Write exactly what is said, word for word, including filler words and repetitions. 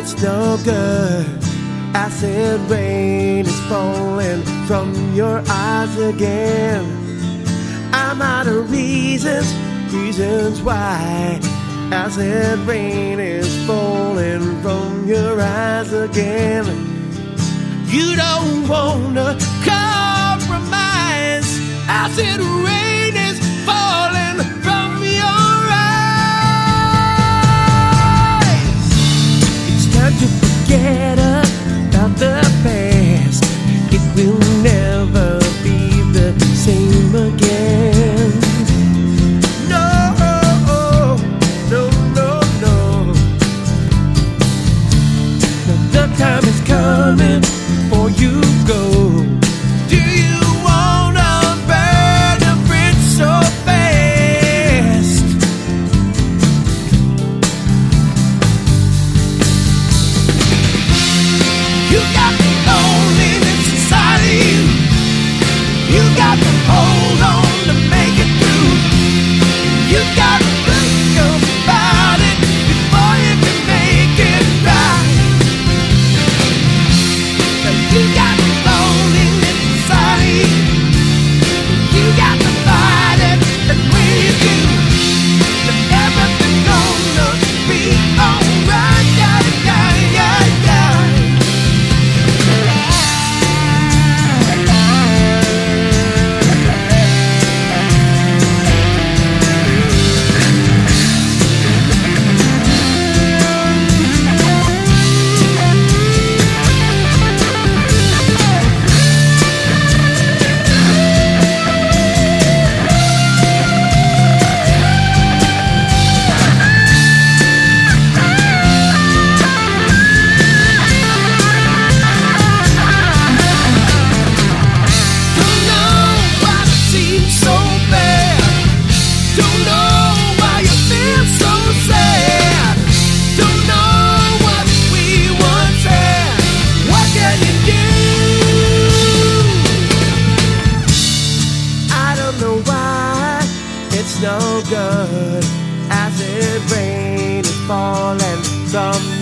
it's no good. Acid rain is falling from your eyes again. I'm out of reasons, reasons why. Acid rain is falling from your eyes again. You don't wanna compromise. Acid rain is falling from your eyes. It's time to forget about the past. It will never be the same again. No, no, no, no. Now the time is coming for you go. Do you wanna burn a bridge so fast? You got the loneliness inside of you. You got to hold on to make it through. You got to think about it before you can make it right. You got the loneliness inside of you. You got to fight it, and when you do, then everything's gonna be alright. Yeah, yeah, yeah, yeah. No good. Acid rain is falling from